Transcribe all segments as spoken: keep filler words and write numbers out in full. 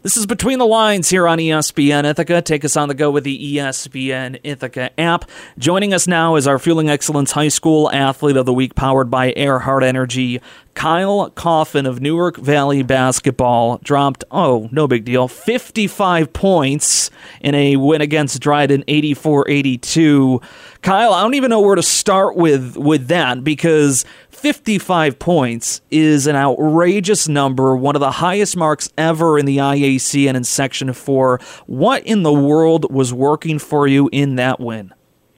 This is Between the Lines here on E S P N Ithaca. Take us on the go with the E S P N Ithaca app. Joining us now is our Fueling Excellence High School Athlete of the Week, powered by Earhart Energy. Kyle Coffin of Newark Valley Basketball dropped, oh, no big deal, fifty-five points in a win against Dryden, eighty-four eighty-two. Kyle, I don't even know where to start with, with that, because fifty-five points is an outrageous number, one of the highest marks ever in the I A C and in Section four. What in the world was working for you in that win?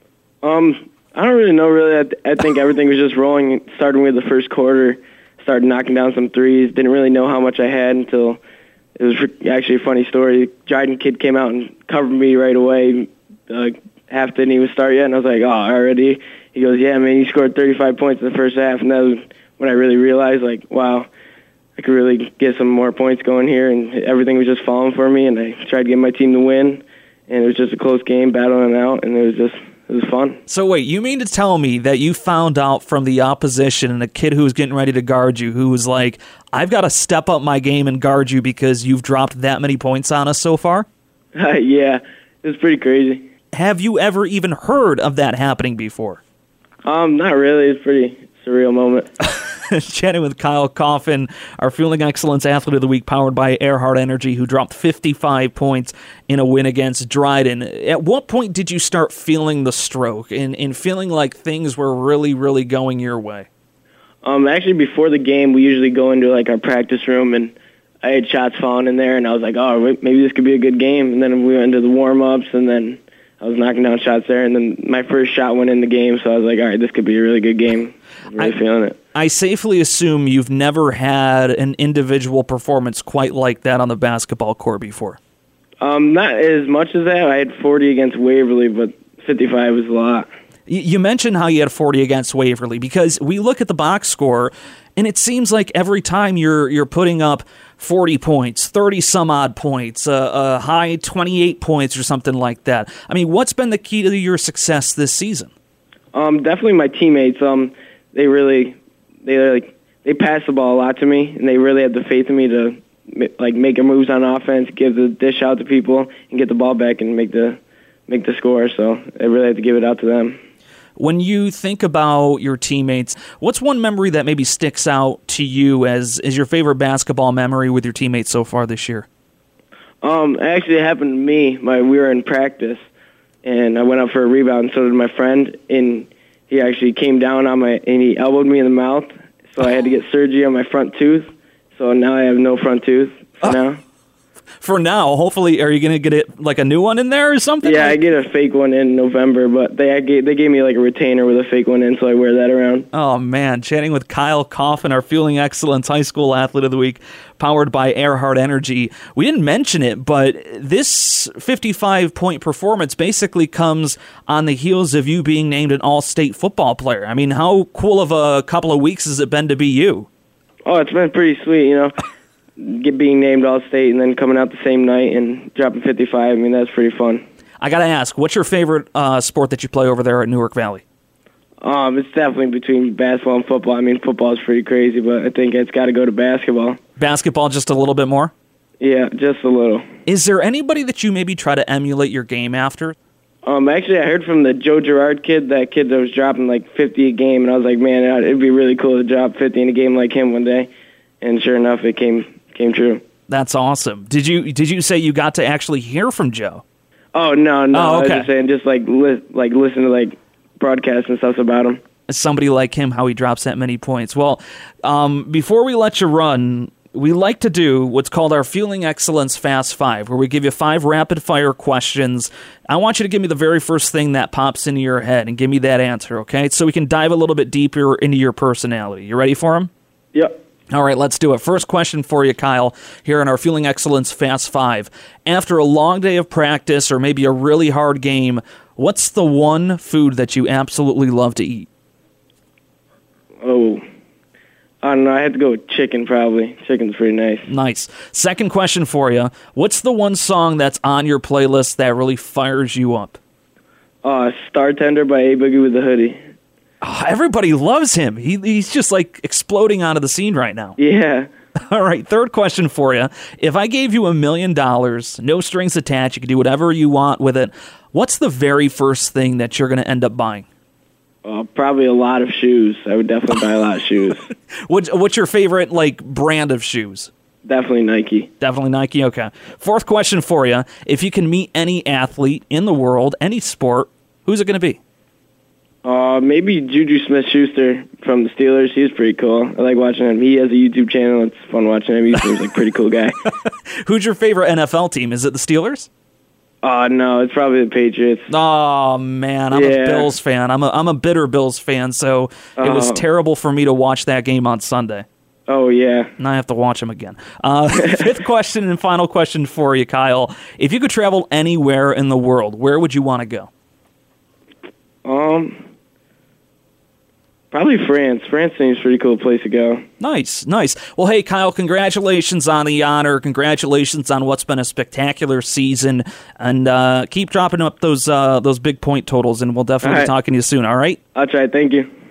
Um, I don't really know, really. I, th- I think everything was just rolling, starting with the first quarter. Started knocking down some threes. Didn't really know how much I had until it was actually a funny story. The Dryden kid came out and covered me right away. Uh, half didn't even start yet, and I was like, oh, already? He goes, yeah, man, you scored thirty-five points in the first half, and that was when I really realized, like, wow, I could really get some more points going here, and everything was just falling for me, and I tried to get my team to win, and it was just a close game, battling out, and it was just it was fun. So wait, you mean to tell me that you found out from the opposition and a kid who was getting ready to guard you who was like, I've got to step up my game and guard you because you've dropped that many points on us so far? Uh, yeah, it was pretty crazy. Have you ever even heard of that happening before? Um, not really. It's a pretty surreal moment. Chatting with Kyle Coffin, our Fueling Excellence Athlete of the Week, powered by Earhart Energy, who dropped fifty-five points in a win against Dryden. At what point did you start feeling the stroke and, and feeling like things were really, really going your way? Um, actually, before the game, we usually go into like our practice room, and I had shots falling in there, and I was like, oh, maybe this could be a good game. And then we went into the warm-ups, and then I was knocking down shots there, and then my first shot went in the game, so I was like, all right, this could be a really good game. I'm really I, feeling it. I safely assume you've never had an individual performance quite like that on the basketball court before. Um, not as much as that. I had forty against Waverly, but fifty-five was a lot. You mentioned how you had forty against Waverly, because we look at the box score, and it seems like every time you're you're putting up forty points, thirty some odd points, a uh, uh, high twenty-eight points or something like that. I mean, what's been the key to your success this season? Um, definitely my teammates. Um, they really, they like they pass the ball a lot to me, and they really have the faith in me to like make a moves on offense, give the dish out to people, and get the ball back and make the make the score. So I really have to give it out to them. When you think about your teammates, what's one memory that maybe sticks out to you as, as your favorite basketball memory with your teammates so far this year? Um, actually, it happened to me. My we were in practice, and I went up for a rebound, and so did my friend, and he actually came down on my, and he elbowed me in the mouth, so I had to get surgery on my front tooth, so now I have no front tooth for uh. now. For now, hopefully, are you going to get it like a new one in there or something? Yeah, I get a fake one in November, but they I gave, they gave me like a retainer with a fake one in, so I wear that around. Oh, man. Chatting with Kyle Coffin, our Fueling Excellence High School Athlete of the Week, powered by Earhart Energy. We didn't mention it, but this fifty-five point performance basically comes on the heels of you being named an all-state football player. I mean, how cool of a couple of weeks has it been to be you? Oh, it's been pretty sweet, you know. Get being named All-State and then coming out the same night and dropping fifty-five. I mean, that's pretty fun. I got to ask, what's your favorite uh, sport that you play over there at Newark Valley? Um, it's definitely between basketball and football. I mean, football is pretty crazy, but I think it's got to go to basketball. Basketball just a little bit more? Yeah, just a little. Is there anybody that you maybe try to emulate your game after? Um, actually, I heard from the Joe Girard kid, that kid that was dropping like fifty a game, and I was like, man, it'd be really cool to drop fifty in a game like him one day. And sure enough, it came came true. That's awesome. Did you did you say you got to actually hear from Joe? Oh no, no. Oh, okay. I was just saying, just like li- like listen to like broadcasts and stuff about him. Somebody like him, how he drops that many points. Well, um, before we let you run, we like to do what's called our Fueling Excellence Fast Five, where we give you five rapid-fire questions. I want you to give me the very first thing that pops into your head and give me that answer, okay? So we can dive a little bit deeper into your personality. You ready for them? Yep. All right, let's do it. First question for you, Kyle, here in our Fueling Excellence Fast Five. After a long day of practice or maybe a really hard game, what's the one food that you absolutely love to eat? Oh, I don't know. I have to go with chicken, probably. Chicken's pretty nice. Nice. Second question for you. What's the one song that's on your playlist that really fires you up? Uh, Star Tender by A Boogie with the Hoodie. Oh, everybody loves him. He, he's just like exploding onto the scene right now. Yeah. All right, third question for you. If I gave you a million dollars, no strings attached, you can do whatever you want with it, what's the very first thing that you're going to end up buying? Uh, probably a lot of shoes. I would definitely buy a lot of shoes. What's, what's your favorite like brand of shoes? Definitely Nike. Definitely Nike, okay. Fourth question for you. If you can meet any athlete in the world, any sport, who's it going to be? Uh, maybe Juju Smith-Schuster from the Steelers. He's pretty cool. I like watching him. He has a YouTube channel. It's fun watching him. He seems like a pretty cool guy. Who's your favorite N F L team? Is it the Steelers? Uh, no, it's probably the Patriots. Oh, man, I'm Yeah. a Bills fan. I'm a, I'm a bitter Bills fan, so it was Oh. terrible for me to watch that game on Sunday. Oh, yeah. And I have to watch them again. Uh, fifth question and final question for you, Kyle. If you could travel anywhere in the world, where would you want to go? Um, probably France. France seems a pretty cool place to go. Nice, nice. Well, hey, Kyle, congratulations on the honor. Congratulations on what's been a spectacular season. And uh, keep dropping up those uh, those big point totals, and we'll definitely All be right. talking to you soon, all right? I'll try. Thank you.